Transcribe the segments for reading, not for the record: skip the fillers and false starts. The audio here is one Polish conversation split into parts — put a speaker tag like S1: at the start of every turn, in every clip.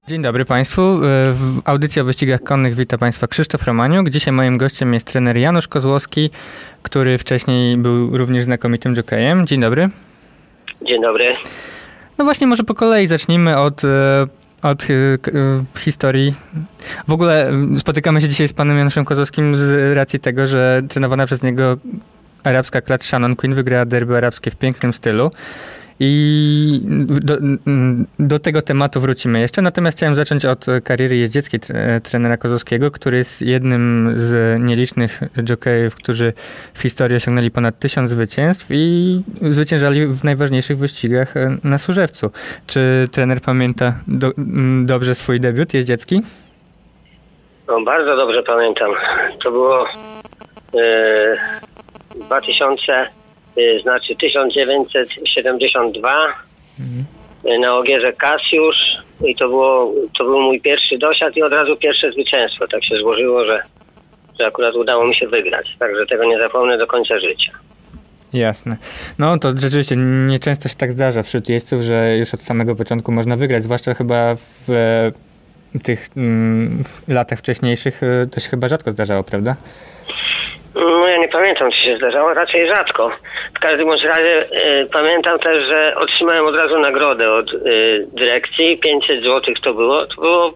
S1: Dzień dobry Państwu. W audycji o wyścigach konnych wita Państwa Krzysztof Romaniuk. Dzisiaj moim gościem jest trener Janusz Kozłowski, który wcześniej był również znakomitym jockeyem. Dzień dobry.
S2: Dzień dobry.
S1: No właśnie, może po kolei zacznijmy od historii. W ogóle spotykamy się dzisiaj z panem Januszem Kozłowskim z racji tego, że trenowana przez niego arabska klacz Shannon Queen wygrała derby arabskie w pięknym stylu. I do tego tematu wrócimy jeszcze. Natomiast chciałem zacząć od kariery jeździeckiej trenera Kozłowskiego, który jest jednym z nielicznych jockeyów, którzy w historii osiągnęli ponad 1000 zwycięstw i zwyciężali w najważniejszych wyścigach na Służewcu. Czy trener pamięta dobrze swój debiut jeździecki?
S2: No, bardzo dobrze pamiętam. To było 1972 na Ogierze Kasiusz i to był mój pierwszy dosiad i od razu pierwsze zwycięstwo. Tak się złożyło, że akurat udało mi się wygrać. Także tego nie zapomnę do końca życia.
S1: Jasne. No to rzeczywiście nieczęsto się tak zdarza wśród jeźdźców, że już od samego początku można wygrać, zwłaszcza chyba w tych latach wcześniejszych to się chyba rzadko zdarzało, prawda?
S2: No ja nie pamiętam, czy się zdarzało, raczej rzadko. W każdym bądź razie pamiętam też, że otrzymałem od razu nagrodę od dyrekcji. 500 zł to było. To było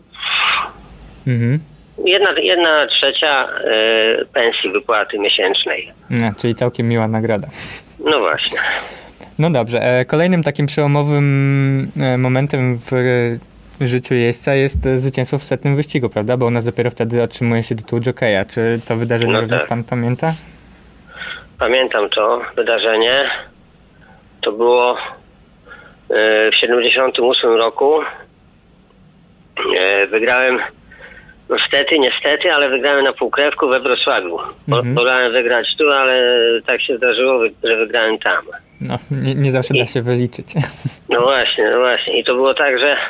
S2: jedna trzecia pensji wypłaty miesięcznej.
S1: No, czyli całkiem miła nagroda.
S2: No właśnie.
S1: No dobrze. Kolejnym takim przełomowym momentem w życiu jeźdźca jest zwycięstwo w 100. wyścigu, prawda? Bo u nas dopiero wtedy otrzymuje się tytuł jockeya. Czy to wydarzenie również tak pan pamięta?
S2: Pamiętam to wydarzenie. To było w 78 roku. Wygrałem, no niestety, ale wygrałem na półkrewku we Wrocławiu. Wolałem wygrać tu, ale tak się zdarzyło, że wygrałem tam.
S1: No, nie zawsze da się wyliczyć.
S2: No właśnie. I to było tak, że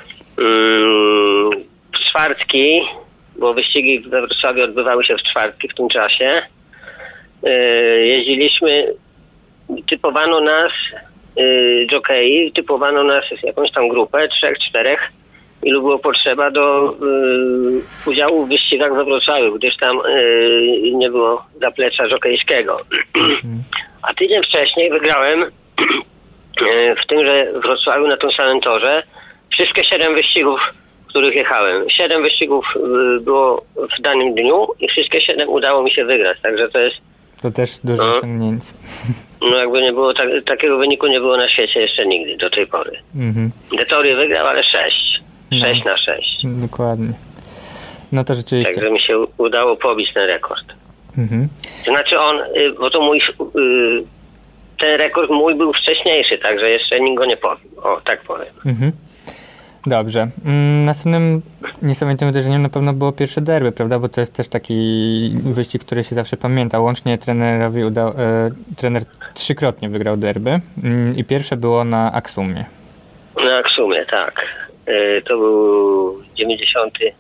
S2: w czwartki, bo wyścigi we Wrocławiu odbywały się w czwartki w tym czasie, jeździliśmy, typowano nas, jokei, typowano nas jakąś tam grupę, 3-4, ilu było potrzeba do udziału w wyścigach we Wrocławiu, gdyż tam nie było zaplecza jokejskiego. A tydzień wcześniej wygrałem w tymże Wrocławiu na tym samym torze wszystkie 7 wyścigów, w których jechałem. 7 wyścigów było w danym dniu i wszystkie 7 udało mi się wygrać. Także to jest...
S1: To też duże osiągnięcie.
S2: No jakby nie było, takiego wyniku nie było na świecie jeszcze nigdy do tej pory. Detorię wygrał, ale 6. 6 na 6.
S1: Dokładnie. No to rzeczywiście.
S2: Także mi się udało pobić ten rekord. Znaczy bo to ten rekord mój był wcześniejszy, także jeszcze nikt go nie pobił. O, tak powiem.
S1: Dobrze. Następnym niesamowitym wydarzeniem na pewno było pierwsze derby, prawda? Bo to jest też taki wyścig, który się zawsze pamięta. Łącznie trenerowi trener 3-krotnie wygrał derby i pierwsze było na Aksumie.
S2: Na Aksumie, tak. To był 91.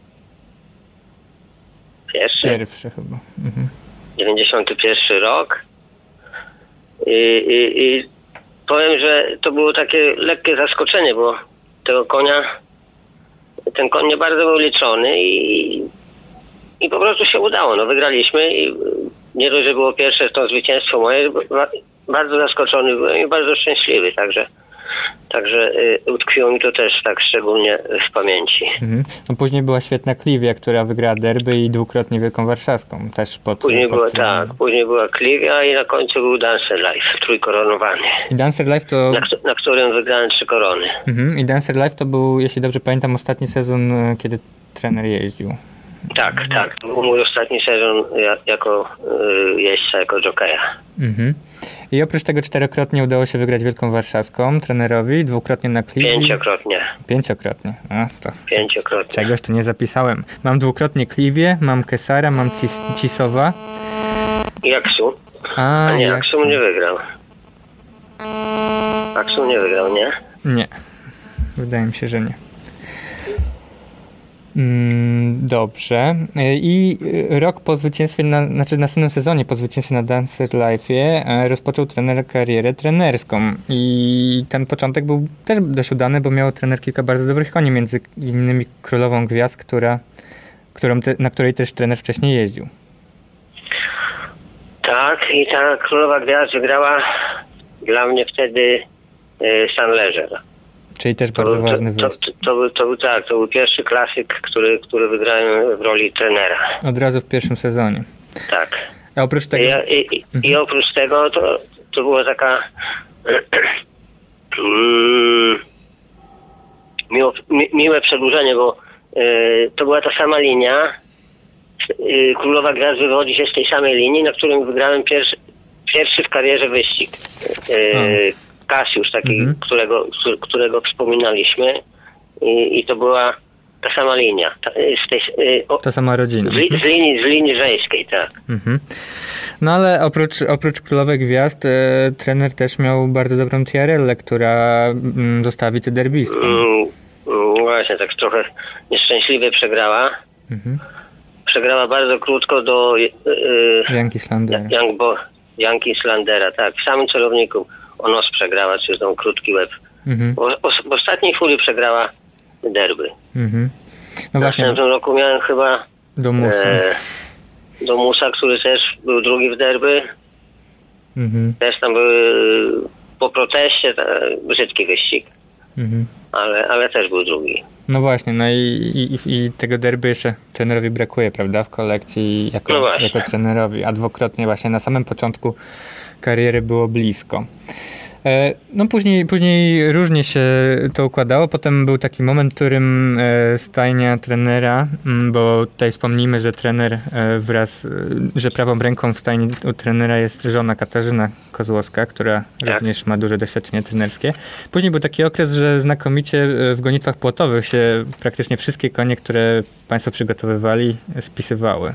S1: Pierwszy chyba.
S2: 91 rok. I powiem, że to było takie lekkie zaskoczenie, bo ten koń nie bardzo był liczony i po prostu się udało. No wygraliśmy i nie dość, że było pierwsze to zwycięstwo moje, bardzo zaskoczony byłem i bardzo szczęśliwy, także utkwiło mi to też tak szczególnie w pamięci.
S1: No później była świetna Clivia, która wygrała derby i 2-krotnie Wielką Warszawską. Też
S2: później była Clivia i na końcu był Dancer Life, trójkoronowany.
S1: I Dancer Life to...
S2: Na którym wygrałem 3 korony.
S1: I Dancer Life to był, jeśli dobrze pamiętam, ostatni sezon, kiedy trener jeździł.
S2: Tak. To był mój ostatni sezon jako jeźdźca, jako jockeya.
S1: I oprócz tego 4-krotnie udało się wygrać Wielką Warszawską trenerowi, 2-krotnie na Clivii.
S2: 5-krotnie.
S1: 5-krotnie. To
S2: 5-krotnie.
S1: Czegoś tu nie zapisałem. Mam 2-krotnie Clivię, mam Kesara, mam Cisowa.
S2: I Aksu. A nie, Aksu nie wygrał. Aksu nie wygrał, nie?
S1: Nie. Wydaje mi się, że nie. Dobrze. I rok po zwycięstwie, znaczy w następnym sezonie po zwycięstwie na Dancer Life'ie rozpoczął trener karierę trenerską. I ten początek był też dość udany, bo miał trener kilka bardzo dobrych koni, między innymi Królową Gwiazd, na której też trener wcześniej jeździł. Tak, i ta Królowa Gwiazd wygrała dla mnie wtedy St. Leger. Czyli też bardzo ważny wyjazd. To był pierwszy klasyk, który wygrałem w roli trenera. Od razu w pierwszym sezonie. Tak. A oprócz tego... I oprócz tego to była taka miłe przedłużenie, bo to była ta sama linia. Królowa Gwiazd wywodzi się z tej samej linii, na którym wygrałem pierwszy w karierze wyścig. Kasiusz, taki, którego wspominaliśmy. I to była ta sama linia. Ta sama rodzina. Z linii żeńskiej, tak. No ale oprócz Królowej Gwiazd trener też miał bardzo dobrą Tiarellę, która została wicederbistką. Właśnie, tak trochę nieszczęśliwie przegrała. Przegrała bardzo krótko do Yankee Slandera, tak. W samym celowniku o nos przegrała, czy tą krótki łeb. W ostatniej chwili przegrała derby. No w następnym roku miałem chyba do Musa, który też był drugi w derby. Też tam były po proteście brzydki wyścig. Ale też był drugi. No właśnie, no i tego derby jeszcze trenerowi brakuje, prawda, w kolekcji jako trenerowi, a dwukrotnie właśnie na samym początku kariery było blisko. No później różnie się to układało. Potem był taki moment, w którym stajnia trenera, bo tutaj wspomnijmy, że trener że prawą ręką w stajni u trenera jest żona Katarzyna Kozłowska, która również ma duże doświadczenie trenerskie. Później był taki okres, że znakomicie w gonitwach płotowych się praktycznie wszystkie konie, które państwo przygotowywali, spisywały.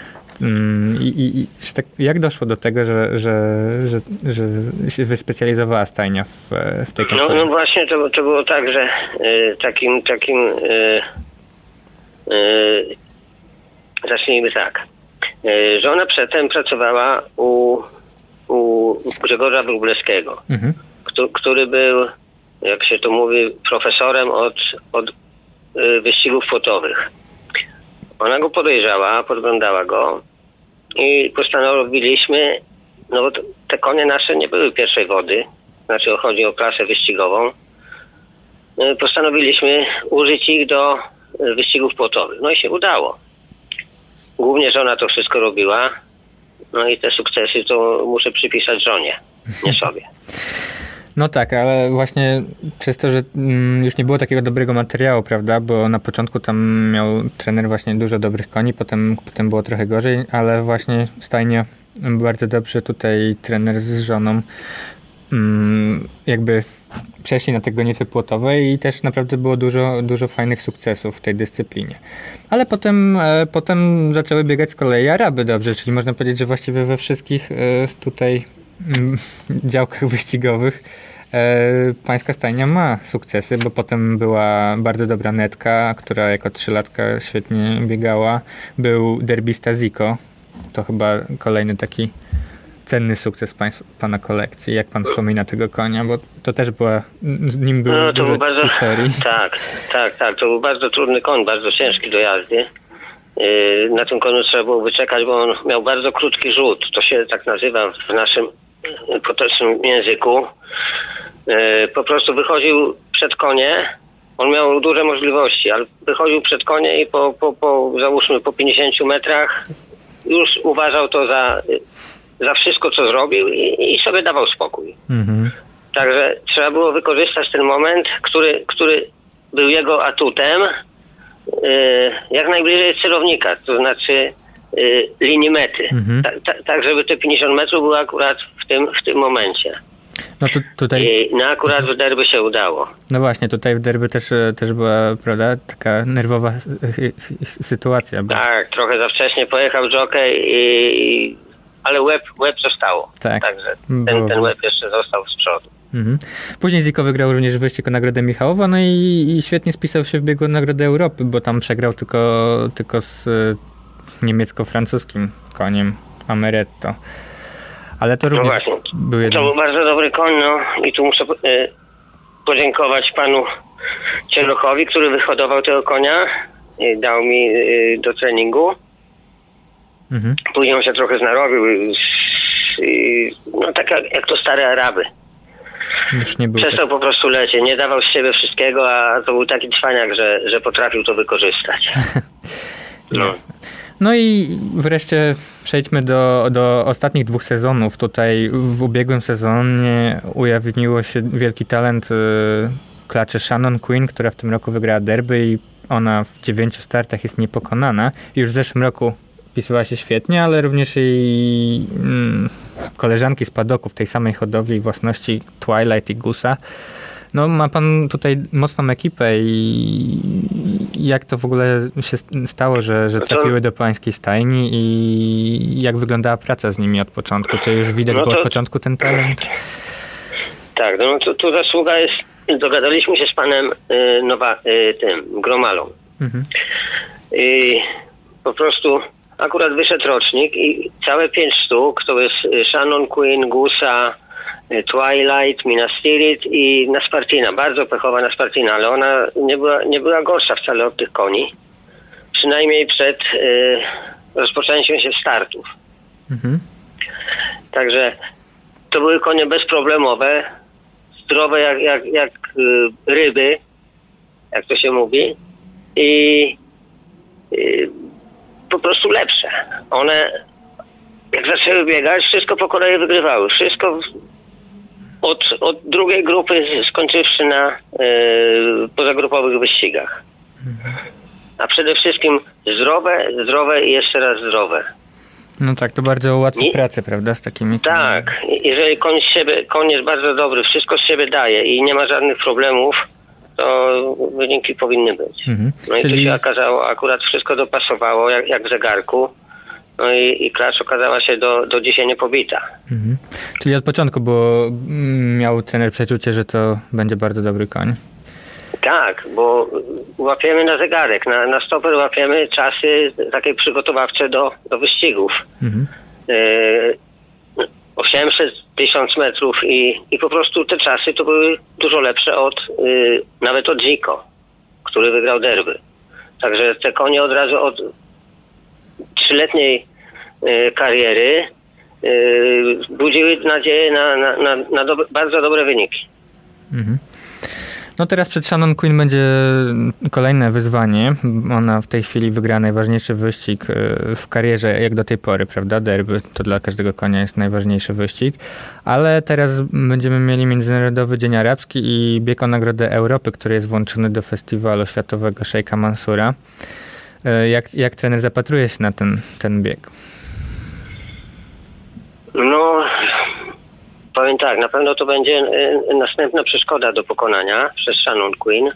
S1: Jak doszło do tego, że się wyspecjalizowała stajnia w tej kategorii? No właśnie to było tak, że zacznijmy tak. Żona przedtem pracowała u Grzegorza Wróblewskiego, który był, jak się to mówi, profesorem od wyścigów płotowych. Ona go podejrzała, podglądała go i postanowiliśmy, no bo te konie nasze nie były pierwszej wody, znaczy chodzi o klasę wyścigową, postanowiliśmy użyć ich do wyścigów płotowych. No i się udało. Głównie żona to wszystko robiła, no i te sukcesy to muszę przypisać żonie, nie sobie. No tak, ale właśnie przez to, że już nie było takiego dobrego materiału, prawda, bo na początku tam miał trener właśnie dużo dobrych koni, potem było trochę gorzej, ale właśnie stajnia bardzo dobrze, tutaj trener z żoną jakby przeszli na te gonitwy płotowe i też naprawdę było dużo fajnych sukcesów w tej dyscyplinie. Ale potem zaczęły biegać z kolei Araby dobrze, czyli można powiedzieć, że właściwie we wszystkich tutaj działkach wyścigowych pańska stajnia ma sukcesy, bo potem była bardzo dobra Netka, która jako 3-latka świetnie biegała. Był derbista Zico. To chyba kolejny taki cenny sukces pana kolekcji. Jak pan wspomina tego konia, bo to też z nim było dużo historii. Tak. To był bardzo trudny koń, bardzo ciężki do jazdy. Na tym koniu trzeba było wyczekać, bo on miał bardzo krótki rzut. To się tak nazywa w naszym potocznym języku. Po prostu wychodził przed konie. On miał duże możliwości, ale wychodził przed konie i załóżmy po 50 metrach już uważał to za wszystko, co zrobił i sobie dawał spokój. Także trzeba było wykorzystać ten moment, który był jego atutem, jak najbliżej celownika, to znaczy linii mety. Tak, żeby te 50 metrów było akurat w tym momencie. No tutaj... akurat w derby się udało. No właśnie, tutaj w derby też była, prawda, taka nerwowa sytuacja. Tak, trochę za wcześnie pojechał jockey, ale łeb zostało. Tak. Także ten łeb jeszcze został z przodu. Mhm. Później Zico wygrał również wyścig o Nagrodę Michałowa, no i świetnie spisał się w biegu o Nagrodę Europy, bo tam przegrał tylko z niemiecko-francuskim koniem Amaretto. Ale to również był jeden...
S2: To był bardzo dobry koń, no i tu muszę podziękować panu Cieluchowi, który wyhodował tego konia, dał mi do treningu. Mhm. Później on się trochę znarobił, no tak jak to stare Araby.
S1: Już nie był
S2: Przestał po prostu lecieć, nie dawał z siebie wszystkiego, a to był taki cwaniak, że potrafił to wykorzystać.
S1: No. No i wreszcie przejdźmy do ostatnich 2 sezonów. Tutaj w ubiegłym sezonie ujawniło się wielki talent klaczy Shannon Queen, która w tym roku wygrała derby i ona w 9 startach jest niepokonana. Już w zeszłym roku pisała się świetnie, ale również jej koleżanki z padoku w tej samej hodowli własności Twilight i Gusa. No ma pan tutaj mocną ekipę i jak to w ogóle się stało, że trafiły do pańskiej stajni i jak wyglądała praca z nimi od początku? Czy już widać było od początku ten talent?
S2: Tak, no to tu zasługa jest, dogadaliśmy się z panem tym Gromalą. Mhm. I po prostu akurat wyszedł rocznik i całe 5 sztuk, to jest Shannon Queen, Gusa, Twilight, Minastirit i Naspartina. Bardzo pechowa Naspartina, ale ona nie była gorsza wcale od tych koni. Przynajmniej przed rozpoczęciem się startów. Mhm. Także to były konie bezproblemowe, zdrowe jak ryby, jak to się mówi. I po prostu lepsze. One jak zaczęły biegać, wszystko po kolei wygrywały. Wszystko od drugiej grupy, skończywszy na pozagrupowych wyścigach. A przede wszystkim zdrowe i jeszcze raz zdrowe.
S1: No tak, to bardzo ułatwi pracę, prawda, z takimi...
S2: Tak, jeżeli koń jest bardzo dobry, wszystko z siebie daje i nie ma żadnych problemów, to wyniki powinny być. Mhm. No i tu się okazało, akurat wszystko dopasowało, jak w zegarku. No i klacz okazała się do dzisiaj niepobita. Mhm.
S1: Czyli od początku, bo miał trener przeczucie, że to będzie bardzo dobry koń.
S2: Tak, bo łapiemy na zegarek, na stoper łapiemy czasy takie przygotowawcze do wyścigów. Mhm. 800, 1000 metrów i po prostu te czasy to były dużo lepsze nawet od Zico, który wygrał derby. Także te konie od razu od 3-letniej kariery budziły nadzieję na bardzo dobre wyniki. Mhm.
S1: No teraz przed Shannon Queen będzie kolejne wyzwanie. Ona w tej chwili wygra najważniejszy wyścig w karierze jak do tej pory, prawda? Derby to dla każdego konia jest najważniejszy wyścig. Ale teraz będziemy mieli Międzynarodowy Dzień Arabski i bieg o Nagrodę Europy, który jest włączony do festiwalu światowego Szejka Mansura. Jak trener zapatruje się na ten bieg?
S2: No, powiem tak, na pewno to będzie następna przeszkoda do pokonania przez Shannon Queen.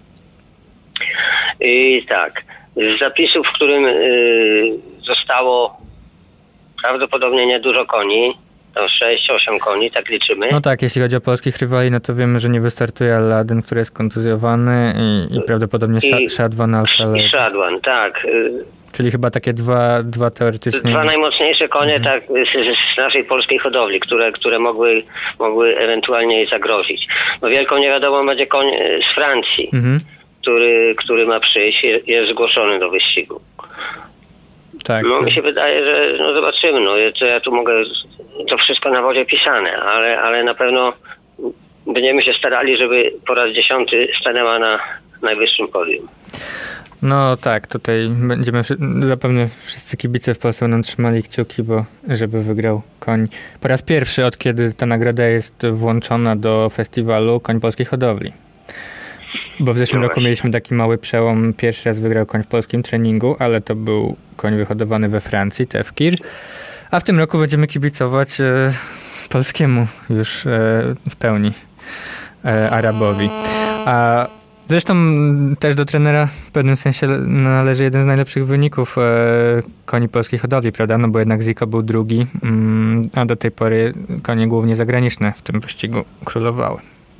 S2: I tak, z zapisów, w którym zostało prawdopodobnie niedużo koni, to 6-8 koni, tak liczymy.
S1: No tak, jeśli chodzi o polskich rywali, no to wiemy, że nie wystartuje Aladdin, który jest kontuzjowany i prawdopodobnie Shadwan Al-Khaled.
S2: I Shadwan, tak.
S1: Czyli chyba takie dwa teoretycznie...
S2: 2 najmocniejsze konie tak z naszej polskiej hodowli, które mogły ewentualnie jej zagrozić. No wielką niewiadomą będzie koń z Francji, który ma przyjść, jest zgłoszony do wyścigu.
S1: Tak,
S2: no mi się wydaje, że no zobaczymy, no ja tu mogę to wszystko na wodzie pisane, ale na pewno będziemy się starali, żeby po raz 10 stanęła na najwyższym podium.
S1: No tak, tutaj będziemy zapewne wszyscy kibice w Polsce będą trzymali kciuki, bo żeby wygrał koń po raz pierwszy od kiedy ta nagroda jest włączona do festiwalu, koń polskiej hodowli. Bo w zeszłym roku mieliśmy taki mały przełom, pierwszy raz wygrał koń w polskim treningu, ale to był koń wyhodowany we Francji, Tefkir, a w tym roku będziemy kibicować polskiemu już w pełni Arabowi. A zresztą też do trenera w pewnym sensie należy jeden z najlepszych wyników koni polskiej hodowli, prawda? No bo jednak Zico był drugi, a do tej pory konie głównie zagraniczne w tym wyścigu królowały.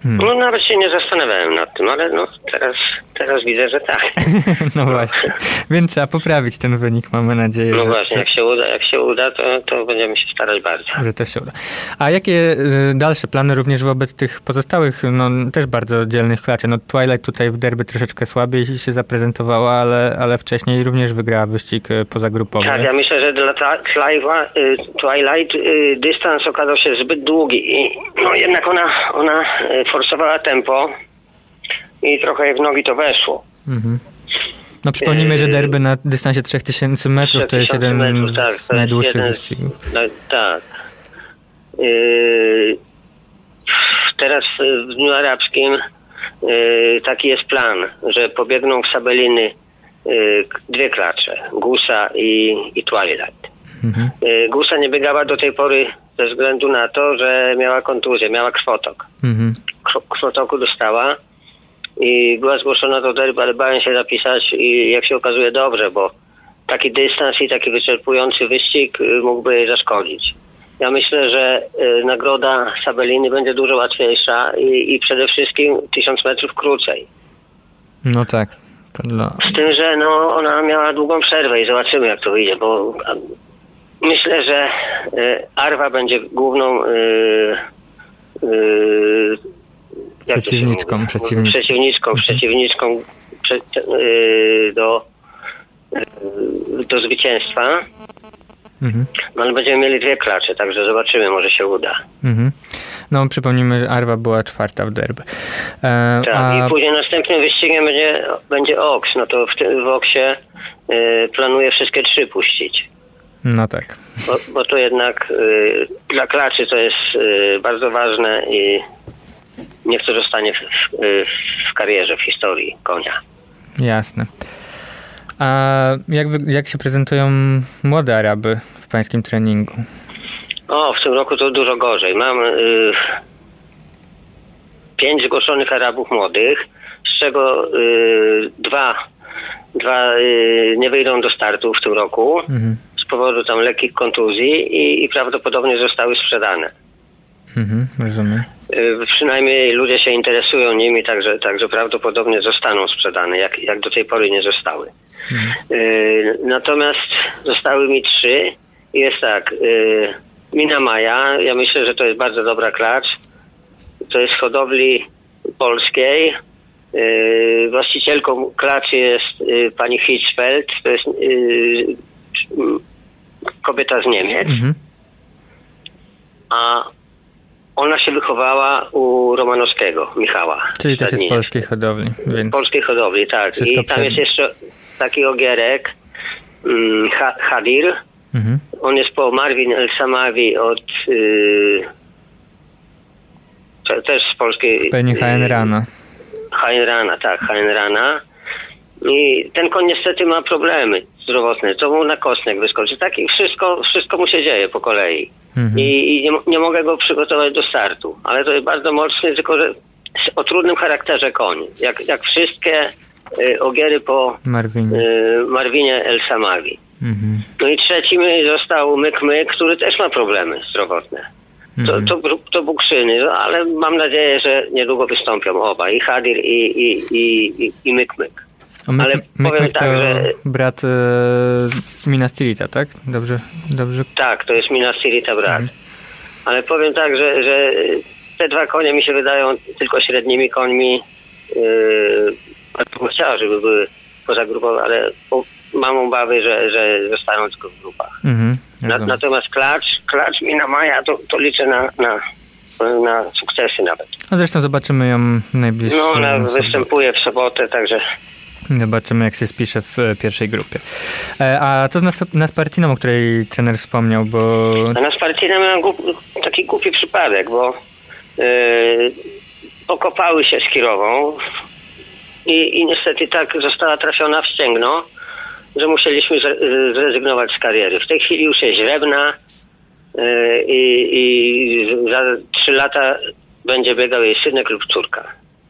S2: No nawet się nie zastanawiałem nad tym, ale no teraz widzę, że tak.
S1: No właśnie, więc trzeba poprawić ten wynik, mamy nadzieję.
S2: No właśnie, jak się uda, to będziemy się starać bardzo.
S1: Że też się uda. A jakie dalsze plany również wobec tych pozostałych, no też bardzo dzielnych klaczy? No Twilight tutaj w derby troszeczkę słabiej się zaprezentowała, ale wcześniej również wygrała wyścig pozagrupowy.
S2: Tak, ja myślę, że dla Twilight dystans okazał się zbyt długi i no jednak ona forsowała tempo i trochę jak w nogi to weszło.
S1: Mhm. No przypomnijmy, że derby na dystansie 3000 metrów to jest jeden z najdłuższych wyścigów.
S2: Tak. Teraz w Dniu Arabskim taki jest plan, że pobiegną w Sabeliny dwie klacze, Gusa i Twilight. Mhm. Gusa nie biegała do tej pory ze względu na to, że miała kontuzję, miała krwotok. Mhm. Krwotoku dostała i była zgłoszona do derby, ale bałem się zapisać i jak się okazuje dobrze, bo taki dystans i taki wyczerpujący wyścig mógłby jej zaszkodzić. Ja myślę, że nagroda Sabeliny będzie dużo łatwiejsza i przede wszystkim 1000 metrów krócej.
S1: No tak.
S2: Z tym, że no, ona miała długą przerwę i zobaczymy jak to wyjdzie, bo myślę, że Arwa będzie główną przeciwniczką do zwycięstwa. Mhm. No ale będziemy mieli dwie klacze, także zobaczymy, może się uda. Mhm.
S1: No przypomnijmy, że Arwa była 4. w derby.
S2: Tak, i później następnym wyścigiem będzie Oks. No to w Oksie planuję wszystkie 3 puścić.
S1: No tak.
S2: Bo to jednak dla klaczy to jest bardzo ważne i niech to zostanie w karierze, w historii konia.
S1: Jasne. A jak się prezentują młode Araby w pańskim treningu?
S2: W tym roku to dużo gorzej. Mam 5 zgłoszonych Arabów młodych, z czego 2 nie wyjdą do startu w tym roku z powodu tam lekkich kontuzji i prawdopodobnie zostały sprzedane.
S1: Rozumiem.
S2: Przynajmniej ludzie się interesują nimi, także prawdopodobnie zostaną sprzedane, jak do tej pory nie zostały. Natomiast zostały mi 3 i jest tak, Mina Maja, ja myślę, że to jest bardzo dobra klacz. To jest z hodowli polskiej. Właścicielką klaczy jest pani Hitzfeld, to jest kobieta z Niemiec. A ona się wychowała u Romanowskiego, Michała.
S1: Czyli też jest z polskiej hodowli. Więc
S2: polskiej hodowli, tak. I tam jest jeszcze taki ogierek, Hadir. On jest po Marvin El Samawi od też z polskiej...
S1: Pewnie Heinrana.
S2: Heinrana. I ten koń niestety ma problemy zdrowotne. To mu na kostnek wyskoczy. Tak i wszystko mu się dzieje po kolei. I nie mogę go przygotować do startu. Ale to jest bardzo mocny, tylko że o trudnym charakterze koń. Jak wszystkie ogiery po Marwinie El Samawi. No i trzecim został Myk, który też ma problemy zdrowotne. To bukrzyny, no, ale mam nadzieję, że niedługo wystąpią oba. I Hadir i Myk. Ale powiem tak, że...
S1: brat Minas Tirita, tak? Dobrze?
S2: Tak, to jest Minas Tirita brat. Ale powiem tak, że te 2 konie mi się wydają tylko średnimi końmi. Bardzo chciała, żeby były pozagrupowe, ale mam obawy, że zostaną tylko w grupach. Natomiast klacz Mina Maja, to liczę na sukcesy nawet.
S1: A zresztą zobaczymy ją najbliższą.
S2: No, ona występuje w sobotę, także...
S1: Zobaczymy, jak się spisze w pierwszej grupie. A co z Naspartiną, o której trener wspomniał, bo...
S2: A Naspartina miała taki głupi przypadek, bo pokopały się z Kirową i niestety tak została trafiona w ścięgno, że musieliśmy zrezygnować z kariery. W tej chwili już jest źrebna i za 3 lata będzie biegał jej synek lub córka.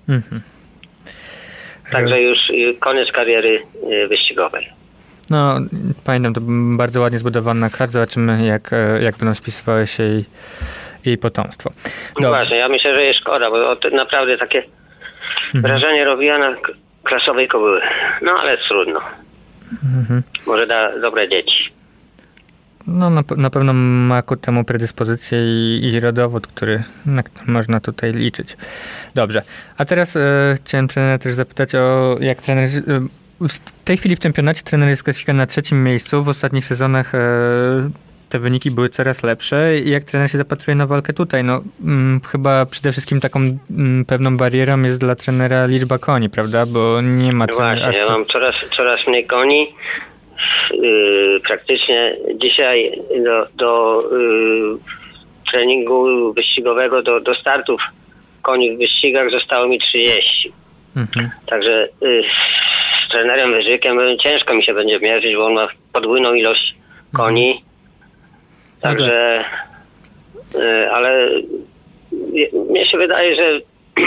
S2: Także już koniec kariery wyścigowej.
S1: No, pamiętam, to bardzo ładnie zbudowana klacz. Zobaczymy, jak będą spisywały się jej potomstwo.
S2: No właśnie, ja myślę, że jest szkoda, bo to naprawdę takie wrażenie robiła na klasowej kobyły. No ale trudno. Może da dobre dzieci.
S1: No na pewno ma ku temu predyspozycję i rodowód, na który można tutaj liczyć. Dobrze. A teraz chciałem trenera też zapytać o jak trener... W tej chwili w czempionacie trener jest klasyfikowany na 3. miejscu. W ostatnich sezonach te wyniki były coraz lepsze. I jak trener się zapatruje na walkę tutaj? No chyba przede wszystkim taką pewną barierą jest dla trenera liczba koni, prawda? Bo nie ma...
S2: No właśnie, ja mam coraz mniej koni. Praktycznie dzisiaj do treningu wyścigowego, do startów koni w wyścigach zostało mi 30. Także z trenerem Wyżykiem ciężko mi się będzie mierzyć, bo on ma podwójną ilość koni. Także ale mnie się wydaje, że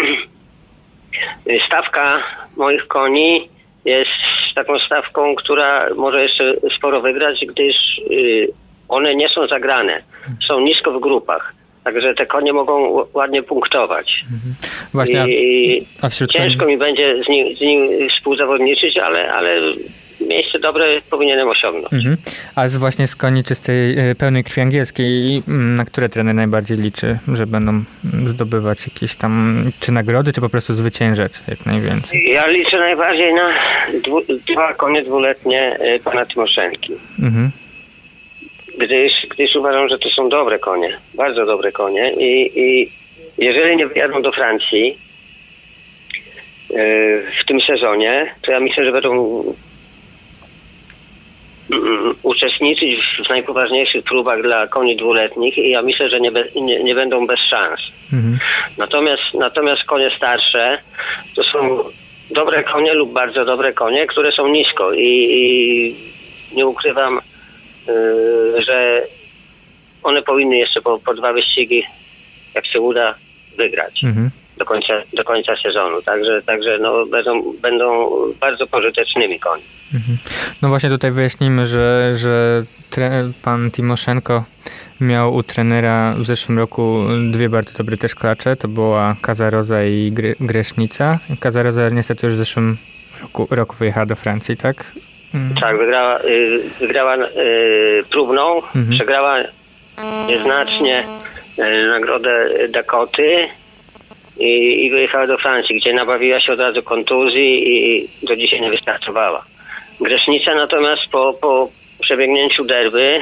S2: stawka moich koni jest taką stawką, która może jeszcze sporo wygrać, gdyż one nie są zagrane. Są nisko w grupach. Także te konie mogą ładnie punktować.
S1: Właśnie,
S2: a ciężko mi będzie z nim współzawodniczyć, ale miejsce dobre powinienem osiągnąć.
S1: A właśnie z koni czystej, pełnej krwi angielskiej, na które trener najbardziej liczy, że będą zdobywać jakieś tam czy nagrody, czy po prostu zwyciężać jak najwięcej?
S2: Ja liczę najbardziej na 2 konie dwuletnie pana Tymoszenki. Gdyż uważam, że to są dobre konie, bardzo dobre konie i jeżeli nie wyjadą do Francji w tym sezonie, to ja myślę, że będą uczestniczyć w najpoważniejszych próbach dla koni dwuletnich i ja myślę, że nie będą bez szans. Natomiast konie starsze to są dobre konie lub bardzo dobre konie, które są nisko i nie ukrywam, że one powinny jeszcze po 2 wyścigi, jak się uda, wygrać do końca sezonu. Także no, będą bardzo pożytecznymi koni.
S1: No właśnie tutaj wyjaśnijmy, że pan Timoszenko miał u trenera w zeszłym roku 2 bardzo dobre też klacze. To była Kazaroza i Gresznica. Kazaroza niestety już w zeszłym roku wyjechała do Francji, tak?
S2: Tak, wygrała próbną, przegrała nieznacznie nagrodę Dakoty i wyjechała do Francji, gdzie nabawiła się od razu kontuzji i do dzisiaj nie wystartowała. Gresznica natomiast po przebiegnięciu derby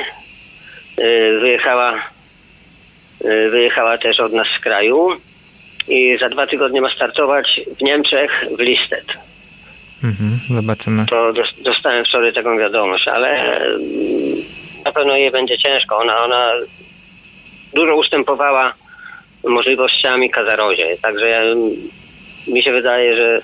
S2: wyjechała też od nas z kraju i za 2 tygodnie ma startować w Niemczech w Listet.
S1: Zobaczymy.
S2: To dostałem wczoraj taką wiadomość, ale na pewno jej będzie ciężko. Ona dużo ustępowała możliwościami Kazarozie. Także mi się wydaje, że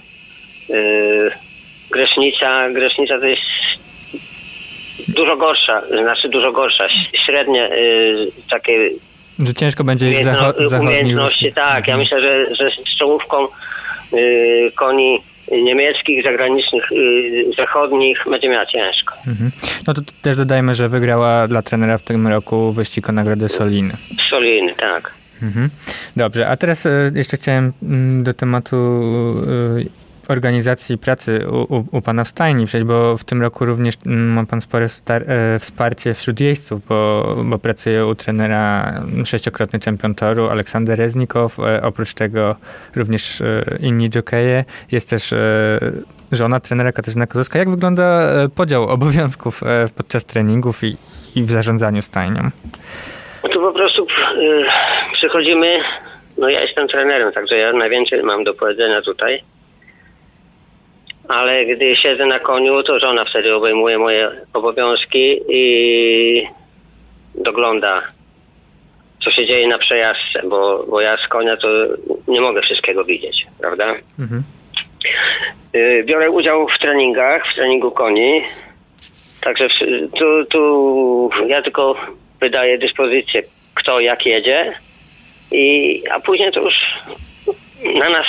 S2: Gresznica to jest dużo gorsza. Średnie takie
S1: że ciężko będzie ich
S2: umiejętności. Tak, ja myślę, że z czołówką koni niemieckich, zagranicznych, zachodnich będzie miała ciężko.
S1: No to też dodajmy, że wygrała dla trenera w tym roku wyścig o nagrodę Soliny.
S2: Soliny, tak.
S1: Dobrze, a teraz jeszcze chciałem do tematu organizacji pracy u pana w stajni przejść, bo w tym roku również ma pan spore wsparcie wśród jeźdźców, bo pracuje u trenera 6-krotny czempion toru Aleksander Reznikow, oprócz tego również inni jokeje. Jest też żona trenera Katarzyna Kozłowska. Jak wygląda podział obowiązków podczas treningów i w zarządzaniu stajnią?
S2: No to po prostu przychodzimy, no ja jestem trenerem, także ja najwięcej mam do powiedzenia tutaj. Ale gdy siedzę na koniu, to żona wtedy obejmuje moje obowiązki i dogląda, co się dzieje na przejażdżce, bo ja z konia to nie mogę wszystkiego widzieć, prawda? Biorę udział w treningu koni, także tu ja tylko wydaję dyspozycję, kto jak jedzie, a później to już na nas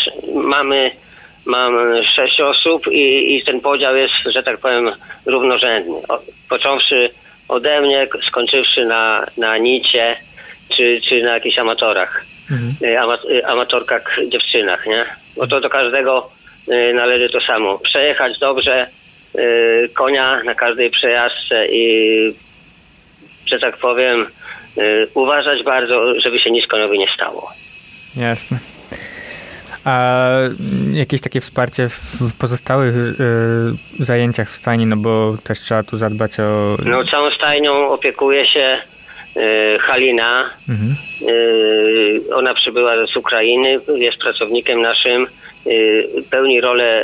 S2: mam 6 osób i ten podział jest, że tak powiem, równorzędny. Począwszy ode mnie, skończywszy na Anicie czy na jakichś amatorach, amatorkach, dziewczynach, nie? Bo to do każdego należy to samo. Przejechać dobrze konia na każdej przejażdżce i, że tak powiem, uważać bardzo, żeby się nic koniowi nie stało.
S1: Jasne. A jakieś takie wsparcie w pozostałych zajęciach w stajni, no bo też trzeba tu zadbać o...
S2: No całą stajnią opiekuje się Halina. Ona przybyła z Ukrainy, jest pracownikiem naszym, pełni rolę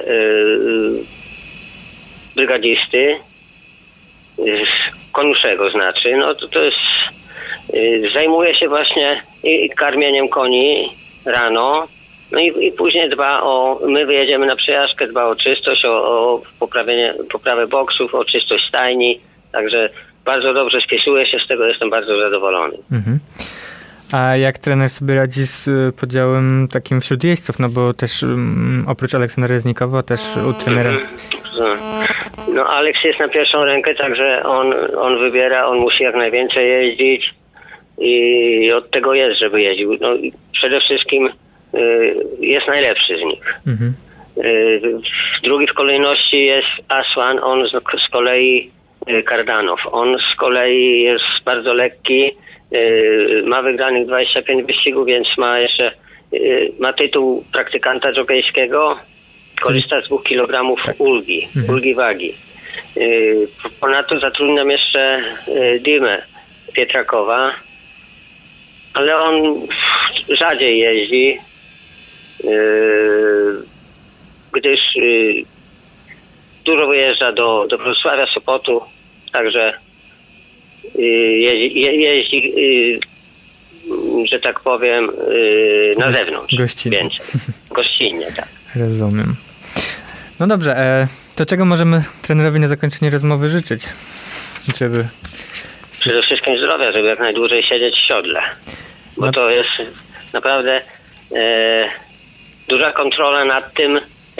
S2: brygadzisty, koniuszego znaczy. No to jest, zajmuje się właśnie karmieniem koni rano, no i później dba my wyjedziemy na przejażdżkę, dba o czystość, o poprawę boksów, o czystość stajni, także bardzo dobrze spisuje się z tego, jestem bardzo zadowolony.
S1: A jak trener sobie radzi z podziałem takim wśród jeźdźców, no bo też oprócz Aleksandra Reznikowa też u trenera...
S2: No Aleks jest na pierwszą rękę, także on wybiera, on musi jak najwięcej jeździć i od tego jest, żeby jeździł. No i przede wszystkim jest najlepszy z nich. W drugiej w kolejności jest Aslan, on z kolei Kardanow. On z kolei jest bardzo lekki, ma wygranych 25 wyścigów, więc ma tytuł praktykanta dżokejskiego, korzysta z 2 kg ulgi wagi. Ponadto zatrudniam jeszcze Dimę Pietrakowa, ale on rzadziej jeździ, gdyż dużo wyjeżdża do Wrocławia, Sopotu, także jeździ, że tak powiem, na zewnątrz.
S1: Gościnnie.
S2: Więcej. Gościnnie, tak.
S1: Rozumiem. No dobrze, to czego możemy trenerowi na zakończenie rozmowy życzyć? Żeby...
S2: Przede wszystkim zdrowia, żeby jak najdłużej siedzieć w siodle. Bo to jest naprawdę duża kontrola nad tym,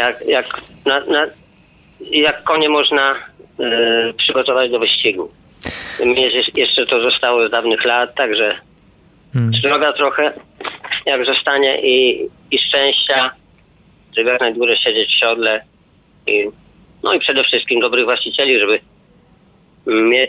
S2: jak konie można przygotować do wyścigu. Mnie jeszcze to zostało z dawnych lat, także zdrowia trochę, jak zostanie i szczęścia, żeby jak najdłużej siedzieć w siodle. No i przede wszystkim dobrych właścicieli, żeby mieć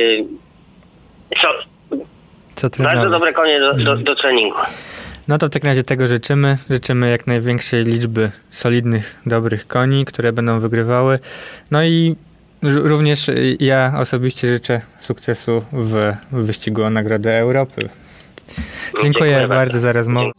S2: bardzo dobre konie do treningu.
S1: No to w takim razie tego życzymy. Życzymy jak największej liczby solidnych, dobrych koni, które będą wygrywały. No i również ja osobiście życzę sukcesu w wyścigu o Nagrodę Europy. Dziękuję bardzo za rozmowę.